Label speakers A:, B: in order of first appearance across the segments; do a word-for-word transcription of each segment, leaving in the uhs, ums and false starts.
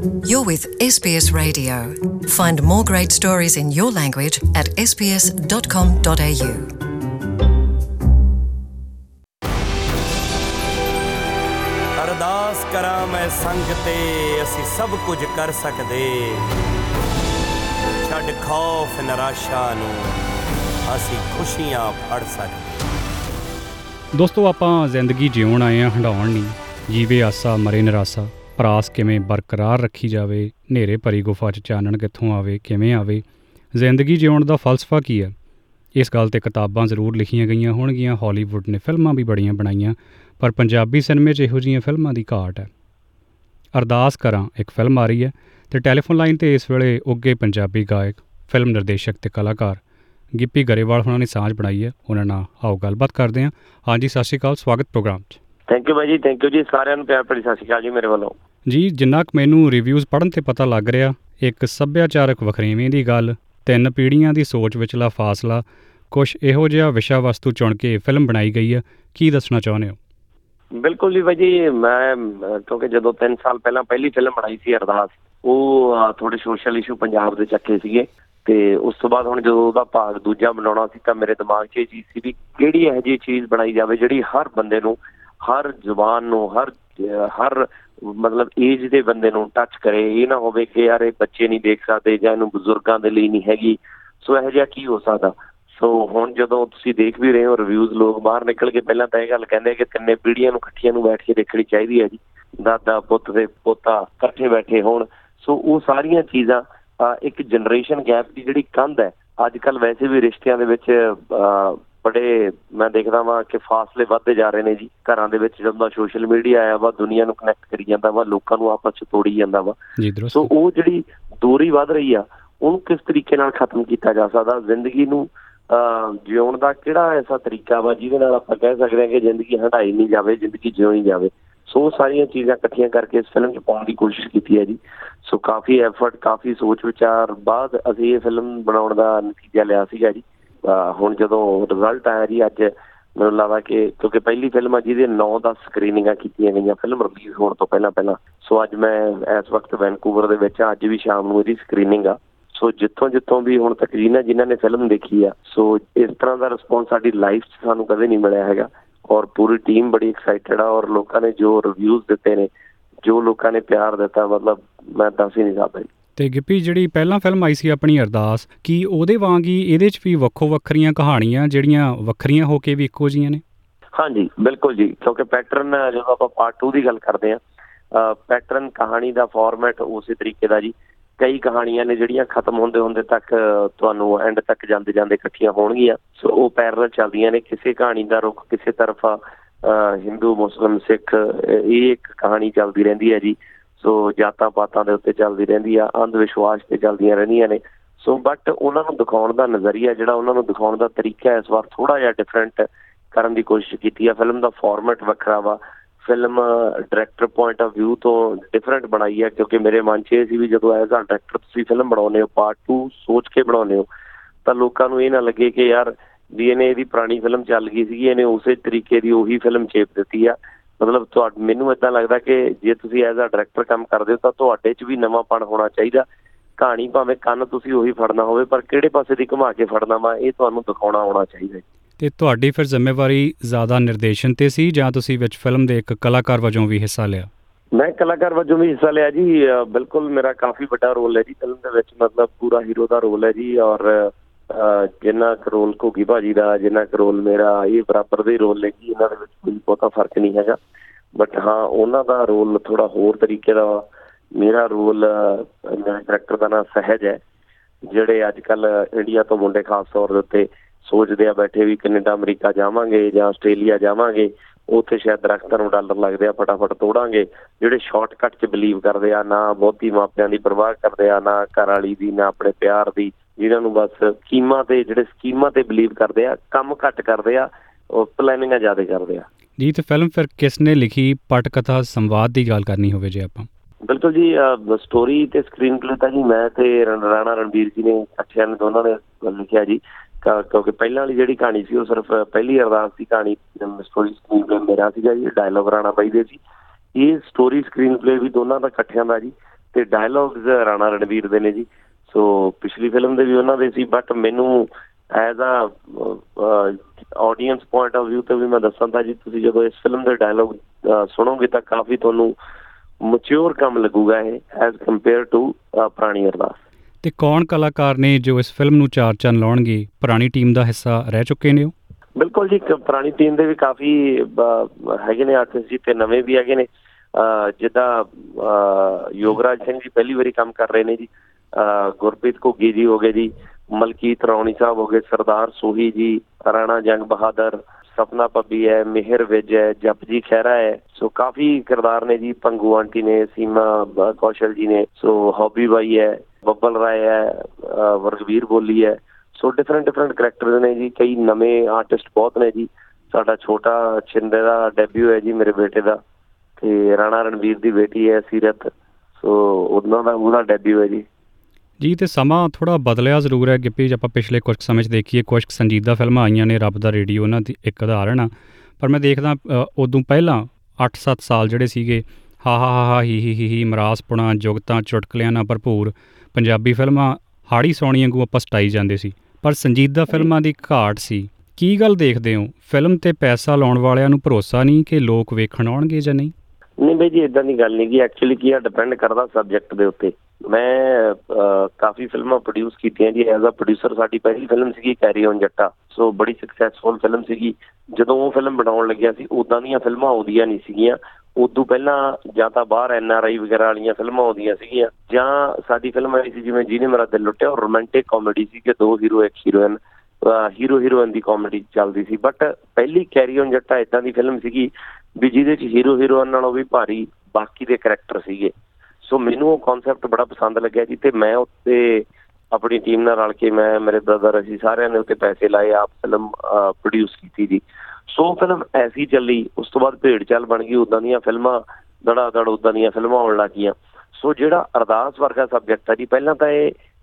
A: You're with S B S Radio. Find more great stories in your language at s b s dot com dot a u.
B: ਅਰਦਾਸ ਕਰਾਂ ਮੈਂ ਸੰਗ ਤੇ ਅਸੀਂ ਸਭ ਕੁਝ ਕਰ ਸਕਦੇ, ਛੱਡ ਖੌਫ ਨਿਰਾਸ਼ਾ ਨੂੰ ਅਸੀਂ ਖੁਸ਼ੀਆਂ ਫੜ ਸਕਦੇ।
C: ਦੋਸਤੋ, ਆਪਾਂ ਜ਼ਿੰਦਗੀ ਜਿਉਣ ਆਏ ਹਾਂ, ਹੰਡਾਉਣ ਨਹੀਂ। ਜੀਵੇ ਆਸਾ ਮਰੇ ਨਿਰਾਸਾ, ਪਰਾਸ ਕਿਵੇਂ ਬਰਕਰਾਰ ਰੱਖੀ ਜਾਵੇ, ਹਨੇਰੇ ਭਰੀ ਗੁਫਾ 'ਚ ਚਾਨਣ ਕਿੱਥੋਂ ਆਵੇ, ਕਿਵੇਂ ਆਵੇ। ਜ਼ਿੰਦਗੀ ਜਿਉਣ ਦਾ ਫਲਸਫਾ ਕੀ ਹੈ? ਇਸ ਗੱਲ 'ਤੇ ਕਿਤਾਬਾਂ ਜ਼ਰੂਰ ਲਿਖੀਆਂ ਗਈਆਂ ਹੋਣਗੀਆਂ, ਹਾਲੀਵੁੱਡ ਨੇ ਫਿਲਮਾਂ ਵੀ ਬੜੀਆਂ ਬਣਾਈਆਂ, ਪਰ ਪੰਜਾਬੀ ਸਿਨੇਮੇ 'ਚ ਇਹੋ ਜਿਹੀਆਂ ਫਿਲਮਾਂ ਦੀ ਘਾਟ ਹੈ। ਅਰਦਾਸ ਕਰਾਂ ਇੱਕ ਫਿਲਮ ਆ ਰਹੀ ਹੈ, ਅਤੇ ਟੈਲੀਫੋਨ ਲਾਈਨ 'ਤੇ ਇਸ ਵੇਲੇ ਉੱਘੇ ਪੰਜਾਬੀ ਗਾਇਕ, ਫਿਲਮ ਨਿਰਦੇਸ਼ਕ ਅਤੇ ਕਲਾਕਾਰ ਗਿੱਪੀ ਗਰੇਵਾਲ ਹੋਣਾ ਨੇ ਸਾਂਝ ਬਣਾਈ ਹੈ। ਉਹਨਾਂ ਨਾਲ ਆਓ ਗੱਲਬਾਤ ਕਰਦੇ ਹਾਂ। ਹਾਂਜੀ, ਸਤਿ ਸ਼੍ਰੀ ਅਕਾਲ, ਸਵਾਗਤ ਪ੍ਰੋਗਰਾਮ 'ਚ।
D: ਥੈਂਕ ਯੂ ਬਾਈ ਜੀ, ਥੈਂਕ ਯੂ ਜੀ, ਸਾਰਿਆਂ ਨੂੰ ਪਿਆਰ ਭਰੀ ਸਤਿ ਸ਼੍ਰੀ ਅਕਾਲ ਜੀ ਮੇਰੇ ਵੱਲੋਂ।
C: ਜੀ, ਜਿੰਨਾ ਕੁ ਮੈਨੂੰ ਰਿਵਿਊਜ਼ ਪੜ੍ਹਨ 'ਤੇ ਪਤਾ ਲੱਗ ਰਿਹਾ, ਇੱਕ ਸੱਭਿਆਚਾਰਕ ਵਖਰੇਵੇਂ ਦੀ ਗੱਲ, ਤਿੰਨ ਪੀੜ੍ਹੀਆਂ ਦੀ ਸੋਚ ਵਿਚਲਾ ਫਾਸਲਾ, ਕੁਛ ਇਹੋ ਜਿਹਾ ਵਿਸ਼ਾ ਵਸਤੂ ਚੁਣ ਕੇ ਫਿਲਮ ਬਣਾਈ ਗਈ ਹੈ। ਕੀ ਦੱਸਣਾ ਚਾਹੁੰਦੇ ਹੋ?
D: ਬਿਲਕੁਲ ਜੀ ਬਾਈ ਜੀ, ਮੈਂ ਕਿਉਂਕਿ ਜਦੋਂ ਤਿੰਨ ਸਾਲ ਪਹਿਲਾਂ ਪਹਿਲੀ ਫਿਲਮ ਬਣਾਈ ਸੀ ਅਰਦਾਸ, ਉਹ ਥੋੜ੍ਹੇ ਸੋਸ਼ਲ ਇਸ਼ੂ ਪੰਜਾਬ ਦੇ ਚੱਕੇ ਸੀਗੇ, ਅਤੇ ਉਸ ਤੋਂ ਬਾਅਦ ਹੁਣ ਜਦੋਂ ਉਹਦਾ ਭਾਗ ਦੂਜਾ ਬਣਾਉਣਾ ਸੀ ਤਾਂ ਮੇਰੇ ਦਿਮਾਗ 'ਚ ਇਹ ਚੀਜ਼ ਸੀ ਵੀ ਕਿਹੜੀ ਇਹੋ ਜਿਹੀ ਚੀਜ਼ ਬਣਾਈ ਜਾਵੇ ਜਿਹੜੀ ਹਰ ਬੰਦੇ ਨੂੰ, ਹਰ ਜ਼ੁਬਾਨ ਨੂੰ, ਹਰ ਹਰ ਮਤਲਬ ਏਜ ਦੇ ਬੰਦੇ ਨੂੰ ਟੱਚ ਕਰੇ। ਇਹ ਨਾ ਹੋਵੇ ਕਿ ਯਾਰ ਇਹ ਬੱਚੇ ਨਹੀਂ ਦੇਖ ਸਕਦੇ ਜਾਂ ਇਹਨੂੰ ਬਜ਼ੁਰਗਾਂ ਦੇ ਲਈ ਨਹੀਂ ਹੈਗੀ। ਸੋ ਇਹੋ ਜਿਹਾ ਕੀ ਹੋ ਸਕਦਾ। ਸੋ ਹੁਣ ਜਦੋਂ ਤੁਸੀਂ ਦੇਖ ਵੀ ਰਹੇ ਹੋ ਰਿਵਿਊਜ਼, ਲੋਕ ਬਾਹਰ ਨਿਕਲ ਕੇ ਪਹਿਲਾਂ ਤਾਂ ਇਹ ਗੱਲ ਕਹਿੰਦੇ ਕਿ ਤਿੰਨੇ ਪੀੜ੍ਹੀਆਂ ਨੂੰ ਇਕੱਠੀਆਂ ਨੂੰ ਬੈਠ ਕੇ ਦੇਖਣੀ ਚਾਹੀਦੀ ਹੈ ਜੀ, ਦਾਦਾ ਪੁੱਤ ਤੇ ਪੋਤਾ ਇਕੱਠੇ ਬੈਠੇ ਹੋਣ। ਸੋ ਉਹ ਸਾਰੀਆਂ ਚੀਜ਼ਾਂ ਇੱਕ ਜਨਰੇਸ਼ਨ ਗੈਪ ਦੀ ਜਿਹੜੀ ਕੰਧ ਹੈ, ਅੱਜ ਕੱਲ੍ਹ ਵੈਸੇ ਵੀ ਰਿਸ਼ਤਿਆਂ ਦੇ ਵਿੱਚ ਬੜੇ ਮੈਂ ਦੇਖਦਾ ਵਾਂ ਕਿ ਫਾਸਲੇ ਵੱਧਦੇ ਜਾ ਰਹੇ ਨੇ ਜੀ। ਘਰਾਂ ਦੇ ਵਿੱਚ ਜਦੋਂ ਦਾ ਸੋਸ਼ਲ ਮੀਡੀਆ ਆਇਆ ਵਾ, ਦੁਨੀਆ ਨੂੰ ਕਨੈਕਟ ਕਰੀ ਜਾਂਦਾ ਵਾ, ਲੋਕਾਂ ਨੂੰ ਆਪਸ 'ਚ ਤੋੜੀ ਜਾਂਦਾ ਵਾ। ਸੋ ਉਹ ਜਿਹੜੀ ਦੂਰੀ ਵੱਧ ਰਹੀ ਆ, ਉਹਨੂੰ ਕਿਸ ਤਰੀਕੇ ਨਾਲ ਖਤਮ ਕੀਤਾ ਜਾ ਸਕਦਾ? ਜ਼ਿੰਦਗੀ ਨੂੰ ਜਿਉਣ ਦਾ ਕਿਹੜਾ ਐਸਾ ਤਰੀਕਾ ਵਾ ਜਿਹਦੇ ਨਾਲ ਆਪਾਂ ਕਹਿ ਸਕਦੇ ਹਾਂ ਕਿ ਜ਼ਿੰਦਗੀ ਹੰਢਾਈ ਨਹੀਂ ਜਾਵੇ, ਜ਼ਿੰਦਗੀ ਜਿਉਣੀ ਜਾਵੇ? ਸੋ ਸਾਰੀਆਂ ਚੀਜ਼ਾਂ ਇਕੱਠੀਆਂ ਕਰਕੇ ਇਸ ਫਿਲਮ 'ਚ ਪਾਉਣ ਦੀ ਕੋਸ਼ਿਸ਼ ਕੀਤੀ ਹੈ ਜੀ। ਸੋ ਕਾਫੀ ਐਫਰਟ, ਕਾਫੀ ਸੋਚ ਵਿਚਾਰ ਬਾਅਦ ਅਸੀਂ ਇਹ ਫਿਲਮ ਬਣਾਉਣ ਦਾ ਨਤੀਜਾ ਲਿਆ ਸੀਗਾ ਜੀ। ਹੁਣ ਜਦੋਂ ਰਿਜ਼ਲਟ ਆਇਆ ਜੀ, ਅੱਜ ਮੈਨੂੰ ਲੱਗਦਾ ਕਿ ਕਿਉਂਕਿ ਪਹਿਲੀ ਫਿਲਮ ਆ ਜਿਹਦੇ ਨੌ ਦਸ ਸਕਰੀਨਿੰਗਾਂ ਕੀਤੀਆਂ ਗਈਆਂ ਫਿਲਮ ਰਿਲੀਜ਼ ਹੋਣ ਤੋਂ ਪਹਿਲਾਂ ਪਹਿਲਾਂ। ਸੋ ਅੱਜ ਮੈਂ ਇਸ ਵਕਤ ਵੈਨਕੂਵਰ ਦੇ ਵਿੱਚ, ਅੱਜ ਵੀ ਸ਼ਾਮ ਨੂੰ ਇਹਦੀ ਸਕਰੀਨਿੰਗ ਆ। ਸੋ ਜਿੱਥੋਂ ਜਿੱਥੋਂ ਵੀ ਹੁਣ ਤੱਕ ਜਿਹਨਾਂ ਜਿਨ੍ਹਾਂ ਨੇ ਫਿਲਮ ਦੇਖੀ ਆ, ਸੋ ਇਸ ਤਰ੍ਹਾਂ ਦਾ ਰਿਸਪੌਂਸ ਸਾਡੀ ਲਾਈਫ 'ਚ ਸਾਨੂੰ ਕਦੇ ਨਹੀਂ ਮਿਲਿਆ ਹੈਗਾ। ਔਰ ਪੂਰੀ ਟੀਮ ਬੜੀ ਐਕਸਾਈਟਡ ਆ, ਔਰ ਲੋਕਾਂ ਨੇ ਜੋ ਰਿਵਿਊਜ਼ ਦਿੱਤੇ ਨੇ, ਜੋ ਲੋਕਾਂ ਨੇ ਪਿਆਰ ਦਿੱਤਾ, ਮਤਲਬ ਮੈਂ ਦੱਸ ਹੀ ਨਹੀਂ ਸਕਦਾ ਜੀ।
C: ਅਤੇ ਗਿੱਪੀ, ਜਿਹੜੀ ਪਹਿਲਾਂ ਫਿਲਮ ਆਈ ਸੀ ਆਪਣੀ ਅਰਦਾਸ, ਕੀ ਉਹਦੇ ਵਾਂਗ ਹੀ ਇਹਦੇ 'ਚ ਵੀ ਵੱਖੋ ਵੱਖਰੀਆਂ ਕਹਾਣੀਆਂ ਜਿਹੜੀਆਂ ਵੱਖਰੀਆਂ ਹੋ ਕੇ ਵੀ ਇੱਕੋ ਜਿਹੀਆਂ ਨੇ? ਹਾਂਜੀ,
D: ਬਿਲਕੁਲ ਜੀ, ਕਿਉਂਕਿ ਪੈਟਰਨ ਜਦੋਂ ਆਪਾਂ ਪਾਰਟ ਟੂ ਦੀ ਗੱਲ ਕਰਦੇ ਹਾਂ, ਪੈਟਰਨ ਕਹਾਣੀ ਦਾ ਫਾਰਮੈਟ ਉਸੇ ਤਰੀਕੇ ਦਾ ਜੀ। ਕਈ ਕਹਾਣੀਆਂ ਨੇ ਜਿਹੜੀਆਂ ਖਤਮ ਹੁੰਦੇ ਹੁੰਦੇ ਤੱਕ ਤੁਹਾਨੂੰ ਐਂਡ ਤੱਕ ਜਾਂਦੇ ਜਾਂਦੇ ਇਕੱਠੀਆਂ ਹੋਣਗੀਆਂ। ਸੋ ਉਹ ਪੈਰਲਲ ਚੱਲਦੀਆਂ ਨੇ। ਕਿਸੇ ਕਹਾਣੀ ਦਾ ਰੁਖ ਕਿਸੇ ਤਰਫ ਆ, ਹਿੰਦੂ, ਮੁਸਲਿਮ, ਸਿੱਖ, ਇਹ ਇੱਕ ਕਹਾਣੀ ਚੱਲਦੀ ਰਹਿੰਦੀ ਹੈ ਜੀ। ਸੋ ਜਾਤਾਂ ਪਾਤਾਂ ਦੇ ਉੱਤੇ ਚੱਲਦੀ ਰਹਿੰਦੀ ਆ, ਅੰਧ ਵਿਸ਼ਵਾਸ 'ਤੇ ਚੱਲਦੀਆਂ ਰਹਿੰਦੀਆਂ ਨੇ। ਸੋ ਬਟ ਉਹਨਾਂ ਨੂੰ ਦਿਖਾਉਣ ਦਾ ਨਜ਼ਰੀਆ, ਜਿਹੜਾ ਉਹਨਾਂ ਨੂੰ ਦਿਖਾਉਣ ਦਾ ਤਰੀਕਾ, ਇਸ ਵਾਰ ਥੋੜ੍ਹਾ ਜਿਹਾ ਡਿਫਰੈਂਟ ਕਰਨ ਦੀ ਕੋਸ਼ਿਸ਼ ਕੀਤੀ ਆ। ਫਿਲਮ ਦਾ ਫਾਰਮੈਟ ਵੱਖਰਾ ਵਾ, film director point of view ਤੋਂ ਡਿਫਰੈਂਟ ਬਣਾਈ ਹੈ। ਕਿਉਂਕਿ ਮੇਰੇ ਮਨ 'ਚ ਇਹ ਸੀ ਵੀ ਜਦੋਂ ਐਜ਼ ਆ ਡਾਇਰੈਕਟਰ ਤੁਸੀਂ ਫਿਲਮ ਬਣਾਉਂਦੇ ਹੋ, ਪਾਰਟ ਟੂ ਸੋਚ ਕੇ ਬਣਾਉਂਦੇ ਹੋ, ਤਾਂ ਲੋਕਾਂ ਨੂੰ ਇਹ ਨਾ ਲੱਗੇ ਕਿ ਯਾਰ ਵੀ ਇਹਨੇ ਇਹਦੀ ਪੁਰਾਣੀ ਫਿਲਮ ਚੱਲ ਗਈ ਸੀਗੀ, ਇਹਨੇ ਉਸੇ ਤਰੀਕੇ ਦੀ ਉਹੀ ਫਿਲਮ ਚੇਪ ਦਿੱਤੀ ਆ। ਮਤਲਬ ਤੁਹਾ ਮੈਨੂੰ ਇੱਦਾਂ ਲੱਗਦਾ ਕਿ ਜੇ ਤੁਸੀਂ ਐਜ਼ ਆ ਡਾਇਰੈਕਟਰ ਕੰਮ ਕਰਦੇ ਹੋ ਤਾਂ ਤੁਹਾਡੇ 'ਚ ਵੀ ਨਵਾਂਪਣ ਹੋਣਾ ਚਾਹੀਦਾ। ਕਹਾਣੀ ਭਾਵੇਂ ਕੰਨ ਤੁਸੀਂ ਉਹੀ ਫੜਨਾ ਹੋਵੇ, ਪਰ ਕਿਹੜੇ ਪਾਸੇ ਦੀ ਘੁਮਾ ਕੇ ਫੜਨਾ ਵਾ, ਇਹ ਤੁਹਾਨੂੰ ਦਿਖਾਉਣਾ ਆਉਣਾ ਚਾਹੀਦਾ।
C: ਅਤੇ ਤੁਹਾਡੀ ਫਿਰ ਜ਼ਿੰਮੇਵਾਰੀ ਜ਼ਿਆਦਾ ਨਿਰਦੇਸ਼ਨ 'ਤੇ ਸੀ ਜਾਂ ਤੁਸੀਂ ਵਿੱਚ ਫਿਲਮ ਦੇ ਇੱਕ ਕਲਾਕਾਰ ਵਜੋਂ ਵੀ ਹਿੱਸਾ ਲਿਆ?
D: ਮੈਂ ਕਲਾਕਾਰ ਵਜੋਂ ਵੀ ਹਿੱਸਾ ਲਿਆ ਜੀ। ਬਿਲਕੁਲ, ਮੇਰਾ ਕਾਫੀ ਵੱਡਾ ਰੋਲ ਹੈ ਜੀ ਫਿਲਮ ਦੇ ਵਿੱਚ, ਮਤਲਬ ਪੂਰਾ ਹੀਰੋ ਦਾ ਰੋਲ ਹੈ ਜੀ। ਔਰ ਜਿੰਨਾ ਕੁ ਰੋਲ ਘੁੱਗੀ ਭਾਜੀ ਦਾ, ਜਿੰਨਾ ਕੁ ਰੋਲ ਮੇਰਾ, ਇਹ ਬਰਾਬਰ ਦੇ ਰੋਲ ਨੇ ਜੀ। ਇਹਨਾਂ ਦੇ ਵਿੱਚ ਕੋਈ ਬਹੁਤਾ ਫਰਕ ਨਹੀਂ ਹੈਗਾ। ਬਟ ਹਾਂ, ਉਹਨਾਂ ਦਾ ਰੋਲ ਥੋੜ੍ਹਾ ਹੋਰ ਤਰੀਕੇ ਦਾ ਵਾ। ਮੇਰਾ ਰੋਲ, ਮੇਰੇ ਕਰੈਕਟਰ ਦਾ ਨਾਂ ਸਹਿਜ ਹੈ। ਜਿਹੜੇ ਅੱਜ ਕੱਲ੍ਹ ਇੰਡੀਆ ਤੋਂ ਮੁੰਡੇ ਖਾਸ ਤੌਰ ਦੇ ਉੱਤੇ ਸੋਚਦੇ ਆ ਬੈਠੇ ਵੀ ਕੈਨੇਡਾ ਅਮਰੀਕਾ ਜਾਵਾਂਗੇ ਜਾਂ ਆਸਟ੍ਰੇਲੀਆ ਜਾਵਾਂਗੇ, ਉੱਥੇ ਸ਼ਾਇਦ ਦਰਖਤਾਂ ਨੂੰ ਡਾਲਰ ਲੱਗਦੇ ਆ, ਫਟਾਫਟ ਤੋੜਾਂਗੇ। ਜਿਹੜੇ ਸ਼ਾਰਟਕੱਟ 'ਚ ਬਿਲੀਵ ਕਰਦੇ ਆ, ਨਾ ਬਹੁਤੀ ਮਾਪਿਆਂ ਦੀ ਪਰਵਾਹ ਕਰਦੇ ਆ, ਨਾ ਘਰ ਵਾਲੀ ਦੀ, ਨਾ ਆਪਣੇ ਪਿਆਰ ਦੀ, ਜਿਹਨਾਂ ਨੂੰ ਬਸ ਸਕੀਮਾਂ 'ਤੇ, ਜਿਹੜੇ ਸਕੀਮਾਂ 'ਤੇ ਬਿਲੀਵ ਕਰਦੇ ਆ, ਕੰਮ ਘੱਟ ਕਰਦੇ ਆ, ਉਹ ਪਲੈਨਿੰਗਾਂ ਜ਼ਿਆਦਾ ਕਰਦੇ ਆ
C: ਜੀ। ਅਤੇ ਫਿਲਮ ਫਿਰ ਕਿਸ ਨੇ ਲਿਖੀ? ਪਟ ਕਥਾ ਸੰਵਾਦ ਦੀ ਗੱਲ ਕਰਨੀ ਹੋਵੇ ਜੇ ਆਪਾਂ?
D: ਬਿਲਕੁਲ ਜੀ, ਸਟੋਰੀ ਅਤੇ ਸਕਰੀਨ ਪਲੇ ਤਾਂ ਜੀ ਮੈਂ ਅਤੇ ਰਾਣਾ ਰਣਬੀਰ ਜੀ ਨੇ ਇਕੱਠਿਆਂ ਨੇ ਦੋਨਾਂ ਨੇ ਲਿਖਿਆ ਜੀ। ਕਿਉਂਕਿ ਪਹਿਲਾਂ ਵਾਲੀ ਜਿਹੜੀ ਕਹਾਣੀ ਸੀ ਉਹ ਸਿਰਫ ਪਹਿਲੀ ਅਰਦਾਸ ਦੀ ਕਹਾਣੀ, ਸਟੋਰੀ ਸਕਰੀਨ ਪਲੇ ਮੇਰਾ ਸੀਗਾ ਜੀ, ਡਾਇਲੋਗ ਰਾਣਾ ਬਾਈ ਦੇ ਸੀ। ਇਹ ਸਟੋਰੀ ਸਕਰੀਨ ਪਲੇ ਵੀ ਦੋਨਾਂ ਦਾ ਇਕੱਠਿਆਂ ਦਾ ਜੀ। ਤੇ ਡਾਇਲੌਗਸ ਰਾਣਾ ਰਣਵੀਰ ਦੇ ਨੇ ਜੀ। ਸੋ ਪਿਛਲੀ ਫਿਲਮ ਦੇ ਵੀ ਉਹਨਾਂ ਦੇ ਸੀ, ਬਟ ਮੈਨੂੰ as a audience point of view ਤੇ ਵੀ ਮੈਂ ਦੱਸਾਂ ਤਾਂ ਜੀ, ਤੁਸੀਂ ਜਦੋਂ ਇਸ ਫਿਲਮ ਦੇ ਡਾਇਲੌਗ ਸੁਣੋਗੇ ਤਾਂ ਕਾਫੀ ਤੁਹਾਨੂੰ ਮੈਚਿਓਰ ਕੰਮ ਲੱਗੂਗਾ ਇਹ ਐਜ਼ ਕੰਪੇਅਰ ਟੂ ਪੁਰਾਣੀ ਅਰਦਾਸ।
C: ਤੇ ਕੌਣ ਕਲਾਕਾਰ ਨੇ ਜੋ ਇਸ ਫਿਲਮ ਨੂੰ ਚਾਰ ਚੰਨ ਲਾਉਣਗੇ, ਪੁਰਾਣੀ ਟੀਮ ਦਾ ਹਿੱਸਾ ਰਹਿ ਚੁੱਕੇ ਨੇ ਉਹ?
D: ਬਿਲਕੁਲ ਜੀ, ਪੁਰਾਣੀ ਟੀਮ ਦੇ ਵੀ ਕਾਫੀ ਹੈਗੇ ਨੇ ਆਰਟਿਸਟ ਜੀ, ਤੇ ਨਵੇਂ ਵੀ ਹੈਗੇ ਨੇ। ਜਿੱਦਾਂ ਯੋਗਰਾਜ ਸਿੰਘ ਜੀ ਪਹਿਲੀ ਵਾਰੀ ਕੰਮ ਕਰ ਰਹੇ ਨੇ ਜੀ, ਗੁਰਪ੍ਰੀਤ ਘੁੱਗੀ ਜੀ ਹੋ ਗਏ ਜੀ, ਮਲਕੀਤ ਰੌਣੀ ਸਾਹਿਬ ਹੋ ਗਏ, ਸਰਦਾਰ ਸੋਹੀ ਜੀ, ਰਾਣਾ ਜੰਗ ਬਹਾਦਰ, ਸਪਨਾ ਪੱਬੀ ਹੈ, ਮਿਹਰ ਵਿਜ ਹੈ, ਜਪਜੀ ਖਹਿਰਾ ਹੈ। ਸੋ ਕਾਫੀ ਕਿਰਦਾਰ ਨੇ ਜੀ, ਪੰਗੂ ਆਂਟੀ ਨੇ, ਸੀਮਾ ਕੌਸ਼ਲ ਜੀ ਨੇ, ਸੋ ਹੌਬੀ ਬਾਈ ਹੈ, ਬੱਬਲ ਰਾਏ ਹੈ, ਵਰਗਵੀਰ ਬੋਲੀ ਹੈ। ਸੋ ਡਿਫਰੈਂਟ ਡਿਫਰੈਂਟ ਕਰੈਕਟਰ ਨੇ ਜੀ, ਕਈ ਨਵੇਂ ਆਰਟਿਸਟ ਬਹੁਤ ਨੇ ਜੀ। ਸਾਡਾ ਛੋਟਾ ਛਿੰਦੇ ਦਾ ਡੈਬਿਊ ਹੈ ਜੀ, ਮੇਰੇ ਬੇਟੇ ਦਾ, ਤੇ ਰਾਣਾ ਰਣਵੀਰ ਦੀ ਬੇਟੀ ਹੈ ਸੀਰਤ, ਸੋ ਉਹਨਾਂ ਦਾ ਉਹਦਾ ਡੈਬਿਊ ਹੈ ਜੀ।
C: ਜੀ ਤੇ ਸਮਾਂ ਥੋੜ੍ਹਾ ਬਦਲਿਆ ਜ਼ਰੂਰ ਹੈ ਗਿੱਪੀ, ਜੇ ਆਪਾਂ ਪਿਛਲੇ ਕੁਝ ਸਮੇਂ 'ਚ ਦੇਖੀਏ, ਕੁਝ ਸੰਜੀਦਾ ਫਿਲਮਾਂ ਆਈਆਂ ਨੇ, ਰੱਬ ਦਾ ਰੇਡੀਓ ਉਹਨਾਂ ਦੀ ਇੱਕ ਉਦਾਹਰਨ ਆ, ਪਰ ਮੈਂ ਦੇਖਦਾ ਉਦੋਂ ਪਹਿਲਾਂ ਅੱਠ ਸੱਤ ਸਾਲ ਜਿਹੜੇ ਸੀਗੇ, ਹਾ ਹਾ ਹਾ ਹਾ ਹੀ ਹੀ ਹੀ ਹੀ, ਮਰਾਸਪੁਣਾ, ਜੁਗਤਾਂ, ਚੁਟਕਲਿਆਂ ਨਾਲ ਭਰਪੂਰ ਪੰਜਾਬੀ ਫਿਲਮਾਂ ਹਾੜੀ ਸੌਣੀ ਵਾਂਗੂ ਆਪਾਂ ਸਟਾਈ ਜਾਂਦੇ ਸੀ, ਪਰ ਸੰਜੀਦਾ ਫਿਲਮਾਂ ਦੀ ਘਾਟ ਸੀ। ਕੀ ਗੱਲ ਦੇਖਦੇ ਹੋ, ਫਿਲਮ 'ਤੇ ਪੈਸਾ ਲਾਉਣ ਵਾਲਿਆਂ ਨੂੰ ਭਰੋਸਾ ਨਹੀਂ ਕਿ ਲੋਕ ਵੇਖਣ ਆਉਣਗੇ ਜਾਂ ਨਹੀਂ?
D: ਨਹੀਂ ਬਾਈ ਜੀ, ਇੱਦਾਂ ਦੀ ਗੱਲ ਨਹੀਂ ਗੀ। ਐਕਚੁਅਲੀ ਕੀ ਆ, ਡਿਪੈਂਡ ਕਰਦਾ ਸਬਜੈਕਟ ਦੇ ਉੱਤੇ। ਮੈਂ ਕਾਫੀ ਫਿਲਮਾਂ ਪ੍ਰੋਡਿਊਸ ਕੀਤੀਆਂ ਜੀ ਐਜ਼ ਆ ਪ੍ਰੋਡਿਊਸਰ। ਸਾਡੀ ਪਹਿਲੀ ਫਿਲਮ ਸੀਗੀ ਕੈਰੀ ਔਨ ਜੱਟਾ, ਸੋ ਬੜੀ ਸਕਸੈਸਫੁਲ ਫਿਲਮ ਸੀਗੀ। ਜਦੋਂ ਉਹ ਫਿਲਮ ਬਣਾਉਣ ਲੱਗਿਆ ਸੀ, ਉੱਦਾਂ ਦੀਆਂ ਫਿਲਮਾਂ ਆਉਂਦੀਆਂ ਨਹੀਂ ਸੀਗੀਆਂ। ਉਦੋਂ ਪਹਿਲਾਂ ਜਾਂ ਤਾਂ ਬਾਹਰ ਐਨ ਆਰ ਆਈ ਵਗੈਰਾ ਵਾਲੀਆਂ ਫਿਲਮਾਂ ਆਉਂਦੀਆਂ ਸੀਗੀਆਂ, ਜਾਂ ਸਾਡੀ ਫਿਲਮ ਆਈ ਸੀ ਜਿਵੇਂ ਜਿਹਨੇ ਮੇਰਾ ਦਿਲ ਲੁੱਟਿਆ, ਉਹ ਰੋਮਾਂਟਿਕ ਕਾਮੇਡੀ ਸੀ ਕਿ ਦੋ ਹੀਰੋ ਇੱਕ ਹੀਰੋਇਨ, ਹੀਰੋ ਹੀਰੋਇਨ ਦੀ ਕਾਮੇਡੀ ਚੱਲਦੀ ਸੀ। ਬਟ ਪਹਿਲੀ ਕੈਰੀ ਔਨ ਜੱਟਾ ਇੱਦਾਂ ਦੀ ਫਿਲਮ ਸੀਗੀ ਵੀ ਜਿਹਦੇ 'ਚ ਹੀਰੋ ਹੀਰੋਇਨ ਨਾਲੋਂ ਵੀ ਭਾਰੀ ਬਾਕੀ ਦੇ ਕਰੈਕਟਰ ਸੀਗੇ। ਸੋ ਮੈਨੂੰ ਉਹ ਕੌਨਸੈਪਟ ਬੜਾ ਪਸੰਦ ਲੱਗਿਆ ਜੀ, ਤੇ ਮੈਂ ਉੱਤੇ ਆਪਣੀ ਟੀਮ ਨਾਲ ਰਲ ਕੇ, ਮੈਂ, ਮੇਰੇ ਬ੍ਰਦਰ, ਅਸੀਂ ਸਾਰਿਆਂ ਨੇ ਉੱਤੇ ਪੈਸੇ ਲਾਏ, ਆਪ ਫਿਲਮ ਪ੍ਰੋਡਿਊਸ ਕੀਤੀ ਜੀ। ਸੋ ਫਿਲਮ ਐਸੀ ਚੱਲੀ। ਉਸ ਤੋਂ ਬਾਅਦ ਭੇਡ ਚਾਲ ਬਣ ਗਈ, ਉੱਦਾਂ ਦੀਆਂ ਫਿਲਮਾਂ ਦੜਾ ਦੜ ਉੱਦਾਂ ਦੀਆਂ ਫਿਲਮਾਂ ਆਉਣ ਲੱਗ ਗਈਆਂ। ਸੋ ਜਿਹੜਾ ਅਰਦਾਸ ਵਰਗਾ ਸਬਜੈਕਟ ਹੈ ਜੀ, ਪਹਿਲਾਂ ਤਾਂ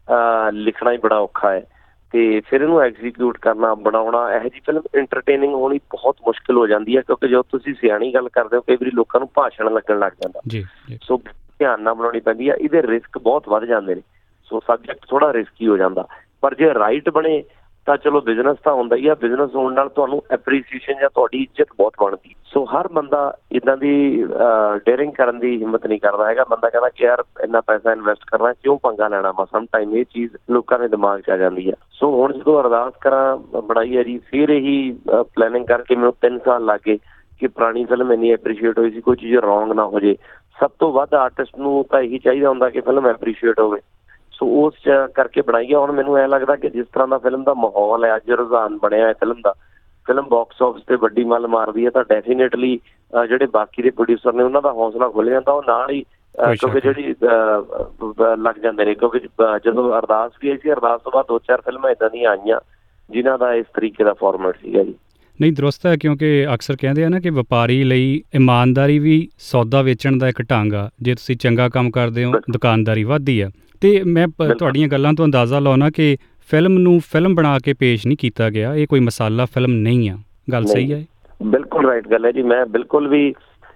D: ਇਹ ਲਿਖਣਾ ਹੀ ਬੜਾ ਔਖਾ ਹੈ, ਤੇ ਫਿਰ ਇਹਨੂੰ ਐਗਜ਼ੀਕਿਊਟ ਕਰਨਾ, ਬਣਾਉਣਾ। ਇਹੋ ਜਿਹੀ ਫਿਲਮ ਇੰਟਰਟੇਨਿੰਗ ਹੋਣੀ ਬਹੁਤ ਮੁਸ਼ਕਿਲ ਹੋ ਜਾਂਦੀ ਹੈ, ਕਿਉਂਕਿ ਜਦੋਂ ਤੁਸੀਂ ਸਿਆਣੀ ਗੱਲ ਕਰਦੇ ਹੋ, ਕਈ ਵਾਰੀ ਲੋਕਾਂ ਨੂੰ ਭਾਸ਼ਣ ਲੱਗਣ ਲੱਗ ਜਾਂਦਾ ਜੀ। ਸੋ ਧਿਆਨ ਨਾਲ ਬਣਾਉਣੀ ਪੈਂਦੀ ਹੈ, ਇਹਦੇ ਰਿਸਕ ਬਹੁਤ ਵੱਧ ਜਾਂਦੇ ਨੇ। ਸੋ ਸਬਜੈਕਟ ਥੋੜ੍ਹਾ ਰਿਸਕੀ ਹੋ ਜਾਂਦਾ, ਪਰ ਜੇ ਰਾਈਟ ਬਣੇ ਤਾਂ ਚਲੋ ਬਿਜ਼ਨਸ ਤਾਂ ਹੁੰਦਾ ਹੀ ਆ। ਬਿਜ਼ਨਸ ਹੋਣ ਨਾਲ ਤੁਹਾਨੂੰ ਐਪਰੀਸੀਏਸ਼ਨ ਜਾਂ ਤੁਹਾਡੀ ਇੱਜ਼ਤ ਬਹੁਤ ਬਣਦੀ। ਸੋ ਹਰ ਬੰਦਾ ਇੱਦਾਂ ਦੀ ਡੇਅਰਿੰਗ ਕਰਨ ਦੀ ਹਿੰਮਤ ਨਹੀਂ ਕਰਦਾ ਹੈਗਾ। ਬੰਦਾ ਕਹਿੰਦਾ ਕਿ ਯਾਰ ਇੰਨਾ ਪੈਸਾ ਇਨਵੈਸਟ ਕਰਨਾ, ਕਿਉਂ ਪੰਗਾ ਲੈਣਾ ਵਾ। ਸਮ ਟਾਈਮ ਇਹ ਚੀਜ਼ ਲੋਕਾਂ ਦੇ ਦਿਮਾਗ 'ਚ ਆ ਜਾਂਦੀ ਆ। ਸੋ ਹੁਣ ਜਦੋਂ ਅਰਦਾਸ ਕਰਾਂ ਬਣਾਈ ਹੈ ਜੀ, ਫਿਰ ਇਹੀ ਪਲੈਨਿੰਗ ਕਰਕੇ ਮੈਨੂੰ ਤਿੰਨ ਸਾਲ ਲੱਗ ਗਏ ਕਿ ਪੁਰਾਣੀ ਫਿਲਮ ਇੰਨੀ ਐਪਰੀਸ਼ੀਏਟ ਹੋਈ ਸੀ, ਕੋਈ ਚੀਜ਼ ਰੋਂਗ ਨਾ ਹੋ ਜੇ। ਸਭ ਤੋਂ ਵੱਧ ਆਰਟਿਸਟ ਨੂੰ ਤਾਂ ਇਹੀ ਚਾਹੀਦਾ ਹੁੰਦਾ ਕਿ ਫਿਲਮ ਐਪਰੀਸ਼ੀਏਟ ਹੋਵੇ। ਸੋ ਉਸ ਕਰਕੇ ਬਣਾਈ ਆ। ਹੁਣ ਮੈਨੂੰ ਐਂ ਲੱਗਦਾ ਕਿ ਜਿਸ ਤਰ੍ਹਾਂ ਦਾ ਫਿਲਮ ਦਾ ਮਾਹੌਲ ਹੈ, ਅੱਜ ਰੁਝਾਨ ਬਣਿਆ ਹੈ ਫਿਲਮ ਦਾ, ਫਿਲਮ ਬਾਕਸ ਆਫਿਸ ਤੇ ਵੱਡੀ ਮੱਲ ਮਾਰਦੀ ਹੈ, ਤਾਂ ਡੈਫੀਨੇਟਲੀ ਜਿਹੜੇ ਬਾਕੀ ਦੇ ਪ੍ਰੋਡਿਊਸਰ ਨੇ ਉਹਨਾਂ ਦਾ ਹੌਸਲਾ ਖੁੱਲ੍ਹ ਜਾਂਦਾ। ਉਹ ਨਾਲ ਹੀ ਕਿਉਂਕਿ ਜਿਹੜੀ ਲੱਗ ਜਾਂਦੇ ਨੇ, ਕਿਉਂਕਿ ਜਦੋਂ ਅਰਦਾਸ ਵੀ ਆਈ ਸੀ, ਅਰਦਾਸ ਤੋਂ ਬਾਅਦ ਦੋ ਚਾਰ ਫਿਲਮਾਂ ਇੱਦਾਂ ਦੀਆਂ ਆਈਆਂ ਜਿਨ੍ਹਾਂ ਦਾ ਇਸ ਤਰੀਕੇ ਦਾ ਫਾਰਮੈਟ ਸੀਗਾ ਜੀ।
C: ਨਹੀਂ, ਦਰੁਸਤ ਹੈ, ਕਿਉਂਕਿ ਅਕਸਰ ਕਹਿੰਦੇ ਆ ਨਾ ਕਿ ਵਪਾਰੀ ਲਈ ਇਮਾਨਦਾਰੀ ਵੀ ਸੌਦਾ ਵੇਚਣ ਦਾ ਇੱਕ ਢੰਗ ਆ। ਜੇ ਤੁਸੀਂ ਚੰਗਾ ਕੰਮ ਕਰਦੇ ਹੋ, ਦੁਕਾਨਦਾਰੀ ਵੱਧਦੀ ਆ। ਅਤੇ ਮੈਂ ਤੁਹਾਡੀਆਂ ਗੱਲਾਂ ਤੋਂ ਅੰਦਾਜ਼ਾ ਲਾਉਣਾ ਕਿ ਫਿਲਮ ਨੂੰ ਫਿਲਮ ਬਣਾ ਕੇ ਪੇਸ਼ ਨਹੀਂ ਕੀਤਾ ਗਿਆ, ਇਹ ਕੋਈ ਮਸਾਲਾ ਫਿਲਮ ਨਹੀਂ ਆ। ਗੱਲ ਸਹੀ ਹੈ?
D: ਬਿਲਕੁਲ ਰਾਈਟ ਗੱਲ ਹੈ ਜੀ। ਮੈਂ ਬਿਲਕੁਲ ਵੀ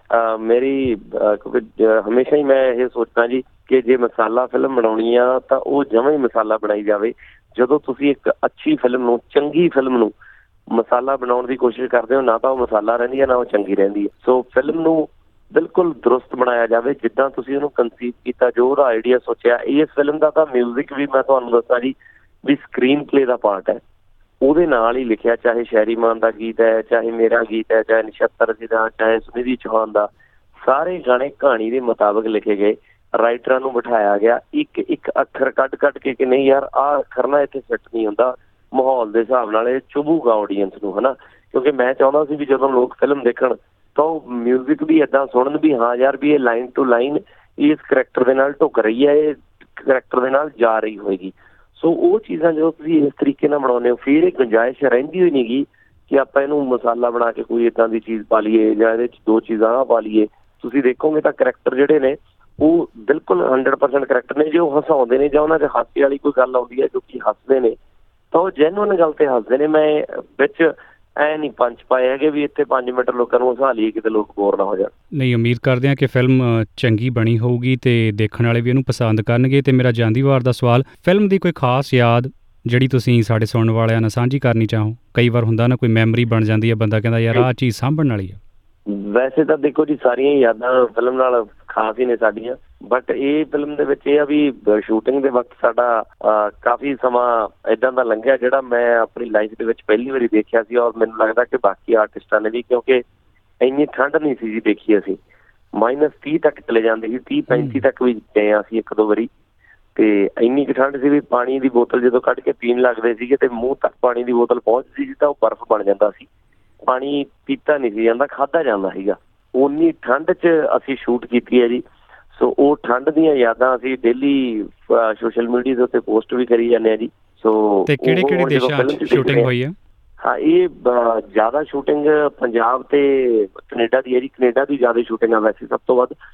D: ਮੇਰੀ ਕਿਉਂਕਿ ਹਮੇਸ਼ਾ ਹੀ ਮੈਂ ਇਹ ਸੋਚਦਾ ਜੀ ਕਿ ਜੇ ਮਸਾਲਾ ਫਿਲਮ ਬਣਾਉਣੀ ਆ ਤਾਂ ਉਹ ਜਮਾਂ ਹੀ ਮਸਾਲਾ ਬਣਾਈ ਜਾਵੇ। ਜਦੋਂ ਤੁਸੀਂ ਇੱਕ ਅੱਛੀ ਫਿਲਮ ਨੂੰ, ਚੰਗੀ ਫਿਲਮ ਨੂੰ ਮਸਾਲਾ ਬਣਾਉਣ ਦੀ ਕੋਸ਼ਿਸ਼ ਕਰਦੇ ਹੋ, ਨਾ ਤਾਂ ਉਹ ਮਸਾਲਾ ਰਹਿੰਦੀ ਹੈ, ਨਾ ਉਹ ਚੰਗੀ ਰਹਿੰਦੀ ਹੈ। ਸੋ ਫਿਲਮ ਨੂੰ ਬਿਲਕੁਲ ਦਰੁਸਤ ਬਣਾਇਆ ਜਾਵੇ, ਜਿੱਦਾਂ ਤੁਸੀਂ ਉਹਨੂੰ ਕਨਸੀਵ ਕੀਤਾ, ਜੋ ਉਹਦਾ ਆਈਡੀਆ ਸੋਚਿਆ। ਇਸ ਫਿਲਮ ਦਾ ਤਾਂ ਮਿਊਜ਼ਿਕ ਵੀ ਮੈਂ ਤੁਹਾਨੂੰ ਦੱਸਾਂ ਜੀ ਵੀ ਸਕਰੀਨ ਪਲੇ ਦਾ ਪਾਰਟ ਹੈ, ਉਹਦੇ ਨਾਲ ਹੀ ਲਿਖਿਆ। ਚਾਹੇ ਸ਼ੈਰੀ ਮਾਨ ਦਾ ਗੀਤ ਹੈ, ਚਾਹੇ ਮੇਰਾ ਗੀਤ ਹੈ, ਚਾਹੇ ਨਛੱਤਰ ਜੀ ਦਾ, ਚਾਹੇ ਸੁਨਿਧੀ ਚੌਹਾਨ ਦਾ, ਸਾਰੇ ਗਾਣੇ ਕਹਾਣੀ ਦੇ ਮੁਤਾਬਕ ਲਿਖੇ ਗਏ। ਰਾਈਟਰਾਂ ਨੂੰ ਬਿਠਾਇਆ ਗਿਆ ਇੱਕ ਇੱਕ ਅੱਖਰ ਕੱਢ ਕੱਢ ਕੇ ਕਿ ਨਹੀਂ ਯਾਰ ਆਹ ਅੱਖਰ ਨਾ ਇੱਥੇ ਫਿੱਟ ਨਹੀਂ ਹੁੰਦਾ, ਮਾਹੌਲ ਦੇ ਹਿਸਾਬ ਨਾਲ ਇਹ ਚੁਭੂਗਾ ਆਡੀਅנਸ ਨੂੰ, ਹੈ ਨਾ। ਕਿਉਂਕਿ ਮੈਂ ਚਾਹੁੰਦਾ ਸੀ ਵੀ ਜਦੋਂ ਲੋਕ ਫਿਲਮ ਦੇਖਣ ਤਾਂ ਉਹ ਮਿਊਜ਼ਿਕ ਵੀ ਇੱਦਾਂ ਸੁਣਨ ਵੀ ਹਾਂ ਯਾਰ ਵੀ ਇਹ ਲਾਈਨ ਟੂ ਲਾਈਨ ਇਸ ਕਰੈਕਟਰ ਦੇ ਨਾਲ ਢੁੱਕ ਰਹੀ ਹੈ, ਇਹ ਕਰੈਕਟਰ ਦੇ ਨਾਲ ਜਾ ਰਹੀ ਹੋਏਗੀ। ਸੋ ਉਹ ਚੀਜ਼ਾਂ ਜਦੋਂ ਤੁਸੀਂ ਇਸ ਤਰੀਕੇ ਨਾਲ ਬਣਾਉਂਦੇ ਹੋ, ਫਿਰ ਇਹ ਗੁੰਜਾਇਸ਼ ਰਹਿੰਦੀ ਹੋਈ ਨਹੀਂ ਗੀ ਕਿ ਆਪਾਂ ਇਹਨੂੰ ਮਸਾਲਾ ਬਣਾ ਕੇ ਕੋਈ ਇੱਦਾਂ ਦੀ ਚੀਜ਼ ਪਾ ਲਈਏ ਜਾਂ ਇਹਦੇ 'ਚ ਦੋ ਚੀਜ਼ਾਂ ਆਹ ਪਾ ਲਈਏ। ਤੁਸੀਂ ਦੇਖੋਗੇ ਤਾਂ ਕਰੈਕਟਰ ਜਿਹੜੇ ਨੇ ਉਹ ਬਿਲਕੁਲ ਹੰਡਰਡ ਪਰਸੈਂਟ ਕਰੈਕਟਰ ਨੇ। ਜੇ ਉਹ ਹਸਾਉਂਦੇ ਨੇ ਜਾਂ ਉਹਨਾਂ 'ਚ ਹਾਸੇ ਵਾਲੀ ਕੋਈ ਗੱਲ ਆਉਂਦੀ ਹੈ ਜੋ ਕਿ ਹੱਸਦੇ ਨੇ, ਤਾਂ ਉਹ ਜੈਨੂਅਨ ਗੱਲ 'ਤੇ ਹੱਸਦੇ ਨੇ। ਮੈਂ ਵਿੱਚ ਐ ਨਹੀਂ ਪੰਜ ਪਾਏ ਹੈਗੇ ਵੀ ਇੱਥੇ ਪੰਜ ਮਿੰਟ ਲੋਕਾਂ ਨੂੰ ਹਸਾ ਲਈਏ ਕਿਤੇ ਲੋਕ ਬੋਰ ਨਾ ਹੋ ਜਾਣ।
C: ਨਹੀਂ, ਉਮੀਦ ਕਰਦੇ ਹਾਂ ਕਿ ਫਿਲਮ ਚੰਗੀ ਬਣੀ ਹੋਊਗੀ ਅਤੇ ਦੇਖਣ ਵਾਲੇ ਵੀ ਇਹਨੂੰ ਪਸੰਦ ਕਰਨਗੇ। ਅਤੇ ਮੇਰਾ ਜਾਂਦੀ ਵਾਰ ਦਾ ਸਵਾਲ, ਫਿਲਮ ਦੀ ਕੋਈ ਖਾਸ ਯਾਦ ਜਿਹੜੀ ਤੁਸੀਂ ਸਾਡੇ ਸੁਣਨ ਵਾਲਿਆਂ ਨਾਲ ਸਾਂਝੀ ਕਰਨੀ ਚਾਹੋ? ਕਈ ਵਾਰ ਹੁੰਦਾ ਨਾ, ਕੋਈ ਮੈਮਰੀ ਬਣ ਜਾਂਦੀ ਹੈ, ਬੰਦਾ ਕਹਿੰਦਾ ਯਾਰ ਆਹ ਚੀਜ਼ ਸਾਂਭਣ ਵਾਲੀ ਆ।
D: ਵੈਸੇ ਤਾਂ ਦੇਖੋ ਜੀ ਸਾਰੀਆਂ ਯਾਦਾਂ ਫਿਲਮ ਨਾਲ ਖਾਸ ਹੀ ਨੇ ਸਾਡੀਆਂ, ਬਟ ਇਹ ਫਿਲਮ ਦੇ ਵਿੱਚ ਇਹ ਆ ਵੀ ਸ਼ੂਟਿੰਗ ਦੇ ਵਕਤ ਸਾਡਾ ਕਾਫੀ ਸਮਾਂ ਇੱਦਾਂ ਦਾ ਲੰਘਿਆ ਜਿਹੜਾ ਮੈਂ ਆਪਣੀ ਲਾਈਫ ਦੇ ਵਿੱਚ ਪਹਿਲੀ ਵਾਰੀ ਦੇਖਿਆ ਸੀ। ਔਰ ਮੈਨੂੰ ਲੱਗਦਾ ਕਿ ਬਾਕੀ ਆਰਟਿਸਟਾਂ ਨੇ ਵੀ, ਕਿਉਂਕਿ ਇੰਨੀ ਠੰਡ ਨਹੀਂ ਸੀ ਜੀ ਦੇਖੀ ਅਸੀਂ। ਮਾਈਨਸ ਤੀਹ ਤੱਕ ਚਲੇ ਜਾਂਦੇ ਸੀ, ਤੀਹ ਪੈਂਤੀ ਤੱਕ ਵੀ ਗਏ ਹਾਂ ਅਸੀਂ ਇੱਕ ਦੋ ਵਾਰੀ। ਤੇ ਇੰਨੀ ਕੁ ਠੰਡ ਸੀ ਵੀ ਪਾਣੀ ਦੀ ਬੋਤਲ ਜਦੋਂ ਕੱਢ ਕੇ ਪੀਣ ਲੱਗਦੇ ਸੀਗੇ ਤੇ ਮੂੰਹ ਤੱਕ ਪਾਣੀ ਦੀ ਬੋਤਲ ਪਹੁੰਚਦੀ ਸੀ ਤਾਂ ਉਹ ਬਰਫ਼ ਬਣ ਜਾਂਦਾ ਸੀ। ਪਾਣੀ ਪੀਤਾ ਨਹੀਂ ਸੀ ਜਾਂਦਾ, ਖਾਧਾ ਜਾਂਦਾ ਸੀਗਾ। ਉਨੀ ਠੰਡ 'ਚ ਅਸੀਂ ਸ਼ੂਟ ਕੀਤੀ ਹੈ ਜੀ। ਸੋ ਉਹ ਠੰਡ ਦੀਆਂ ਯਾਦਾਂ ਅਸੀਂ ਡੇਲੀ ਸੋਸ਼ਲ ਮੀਡੀਆ ਦੇ ਉੱਤੇ ਪੋਸਟ ਵੀ ਕਰੀ ਜਾਂਦੇ ਹਾਂ ਜੀ। ਸੋ
C: ਕਿਹੜੇ ਕਿਹੜੇ ਦੇਸ਼ਾਂ 'ਚ ਸ਼ੂਟਿੰਗ ਹੋਈ ਹੈ?
D: ਹਾਂ, ਇਹ ਜ਼ਿਆਦਾ ਸ਼ੂਟਿੰਗ ਪੰਜਾਬ ਤੇ ਕੈਨੇਡਾ ਦੀ ਹੈ ਜੀ। ਕੈਨੇਡਾ ਦੀ ਜ਼ਿਆਦਾ ਸ਼ੂਟਿੰਗ ਆ ਵੈਸੇ ਸਭ ਤੋਂ ਵੱਧ।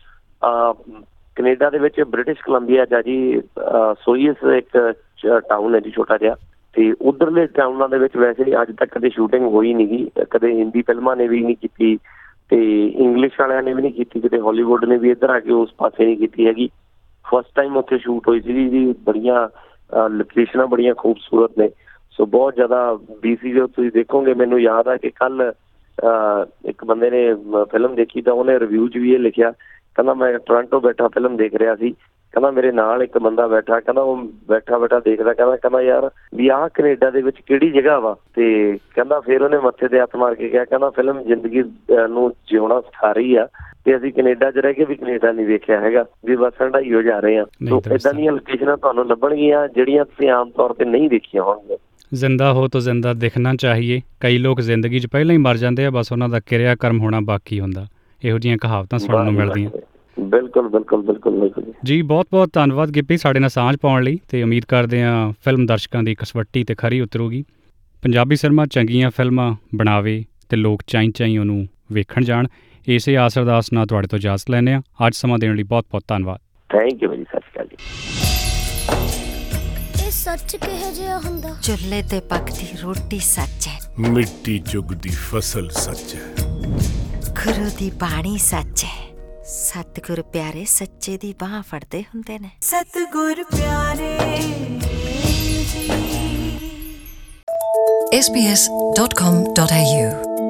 D: ਕੈਨੇਡਾ ਦੇ ਵਿੱਚ ਬ੍ਰਿਟਿਸ਼ ਕੋਲੰਬੀਆ 'ਚ ਆ ਜੀ, ਸੋਈਸ ਇੱਕ ਟਾਊਨ ਹੈ ਜੀ ਛੋਟਾ ਜਿਹਾ। ਤੇ ਉਧਰਲੇ ਟਾਊਨਾਂ ਦੇ ਵਿੱਚ ਵੈਸੇ ਅੱਜ ਤੱਕ ਕਦੇ ਸ਼ੂਟਿੰਗ ਹੋਈ ਨਹੀਂ ਗੀ। ਕਦੇ ਹਿੰਦੀ ਫਿਲਮਾਂ ਨੇ ਵੀ ਨਹੀਂ ਕੀਤੀ ਤੇ ਇੰਗਲਿਸ਼ ਵਾਲਿਆਂ ਨੇ ਵੀ ਨਹੀਂ ਕੀਤੀ, ਕਿਤੇ ਹਾਲੀਵੁੱਡ ਨੇ ਵੀ ਇੱਧਰ ਆ ਕੇ ਉਸ ਪਾਸੇ ਨਹੀਂ ਕੀਤੀ ਹੈਗੀ। ਫਸਟ ਟਾਈਮ ਉੱਥੇ ਸ਼ੂਟ ਹੋਈ ਸੀਗੀ ਜੀ। ਬੜੀਆਂ ਲੋਕੇਸ਼ਨਾਂ ਬੜੀਆਂ ਖੂਬਸੂਰਤ ਨੇ। ਸੋ ਬਹੁਤ ਜ਼ਿਆਦਾ ਬੀ ਸੀ ਜੋ ਤੁਸੀਂ ਦੇਖੋਗੇ, ਮੈਨੂੰ ਯਾਦ ਆ ਕਿ ਕੱਲ ਇੱਕ ਬੰਦੇ ਨੇ ਫਿਲਮ ਦੇਖੀ ਤਾਂ ਉਹਨੇ ਰਿਵਿਊ 'ਚ ਵੀ ਇਹ ਲਿਖਿਆ, ਕਹਿੰਦਾ ਮੈਂ ਟੋਰਾਂਟੋ ਬੈਠਾ ਫਿਲਮ ਦੇਖ ਰਿਹਾ ਸੀ, ਕਹਿੰਦਾ ਮੇਰੇ ਨਾਲ ਇੱਕ ਬੰਦਾ ਬੈਠਾ, ਕਹਿੰਦਾ ਉਹ ਬੈਠਾ ਬੈਠਾ ਦੇਖਦਾ, ਕਹਿੰਦਾ ਕਹਿੰਦਾ ਯਾਰ ਵੀ ਆਹ ਕੈਨੇਡਾ ਦੇ ਵਿੱਚ ਕਿਹੜੀ ਜਗ੍ਹਾ ਵਾ। ਤੇ ਕਹਿੰਦਾ ਫਿਰ ਉਹਨੇ ਮੱਥੇ ਤੇ ਹੱਥ ਮਾਰ ਕੇ ਕਿਹਾ, ਕਹਿੰਦਾ ਫਿਲਮ ਜ਼ਿੰਦਗੀ ਨੂੰ ਜਿਉਣਾ ਸਿਖਾ ਰਹੀ ਆ ਤੇ ਅਸੀਂ ਕੈਨੇਡਾ 'ਚ ਰਹਿ ਕੇ ਵੀ ਕੈਨੇਡਾ ਨਹੀਂ ਵੇਖਿਆ ਹੈਗਾ, ਵੀ ਬਸ ਹੰਢਾਈ ਹੋ ਜਾ ਰਹੇ ਆ। ਸੋ ਏਦਾਂ ਦੀਆਂ ਲੋਕੇਸ਼ਨਾਂ ਤੁਹਾਨੂੰ ਲੱਭਣਗੀਆਂ ਜਿਹੜੀਆਂ ਤੁਸੀਂ ਆਮ ਤੌਰ ਤੇ ਨਹੀਂ ਦੇਖੀਆਂ ਹੋਣਗੀਆਂ। ਜ਼ਿੰਦਾ
C: ਹੋ ਤਾਂ ਜ਼ਿੰਦਾ ਦਿਖਣਾ ਚਾਹੀਏ। ਕਈ ਲੋਕ ਜ਼ਿੰਦਗੀ 'ਚ ਪਹਿਲਾਂ ਹੀ ਮਰ ਜਾਂਦੇ ਆ, ਬਸ ਉਹਨਾਂ ਦਾ ਕਿਰਿਆ ਕਰਮ ਹੋਣਾ ਬਾਕੀ ਹੁੰਦਾ। ਇਹੋ ਜਿਹੀਆਂ ਕਹਾਵਤਾਂ ਸੁਣਨ ਨੂੰ ਮਿਲਦੀਆਂ।
D: ਬਿਲਕੁਲ ਬਿਲਕੁਲ ਬਿਲਕੁਲ ਬਿਲਕੁਲ
C: ਜੀ। ਬਹੁਤ ਬਹੁਤ ਧੰਨਵਾਦ ਗਿੱਪੀ ਸਾਡੇ ਨਾਲ ਸਾਂਝ ਪਾਉਣ ਲਈ, ਅਤੇ ਉਮੀਦ ਕਰਦੇ ਹਾਂ ਫਿਲਮ ਦਰਸ਼ਕਾਂ ਦੀ ਕਸਵੱਟੀ ਅਤੇ ਖਰੀ ਉਤਰੂਗੀ। ਪੰਜਾਬੀ ਸਿਨੇਮਾ ਚੰਗੀਆਂ ਫਿਲਮਾਂ ਬਣਾਵੇ ਅਤੇ ਲੋਕ ਚਾਈਂ ਚਾਈਂ ਉਹਨੂੰ ਵੇਖਣ ਜਾਣ। ਇਸੇ ਆਸ ਅਰਦਾਸ ਨਾਲ ਤੁਹਾਡੇ ਤੋਂ ਇਜਾਜ਼ਤ ਲੈਂਦੇ ਹਾਂ। ਅੱਜ ਸਮਾਂ ਦੇਣ ਲਈ ਬਹੁਤ ਬਹੁਤ ਧੰਨਵਾਦ।
D: ਥੈਂਕ ਯੂ ਜੀ। ਸਤਿ ਸ਼੍ਰੀ ਅਕਾਲ ਜੀ।
E: ਇਹ ਸੱਚ ਕਿਹੋ ਜਿਹਾ ਹੁੰਦਾ?
F: ਚੁੱਲ੍ਹੇ ਤੇ ਪੱਕਦੀ ਰੋਟੀ ਸੱਚ ਹੈ,
G: ਮਿੱਟੀ ਚੁਗਦੀ ਫਸਲ ਸੱਚ ਹੈ,
F: ਗੁਰੂ ਦੀ ਬਾਣੀ ਸੱਚ ਹੈ, ਸਤਿਗੁਰ ਪਿਆਰੇ ਸੱਚੇ ਦੀ ਬਾਂਹ ਫੜਦੇ ਹੁੰਦੇ ਨੇ। ਸਤਿਗੁਰ ਪਿਆਰੇ
A: S B S dot com dot A U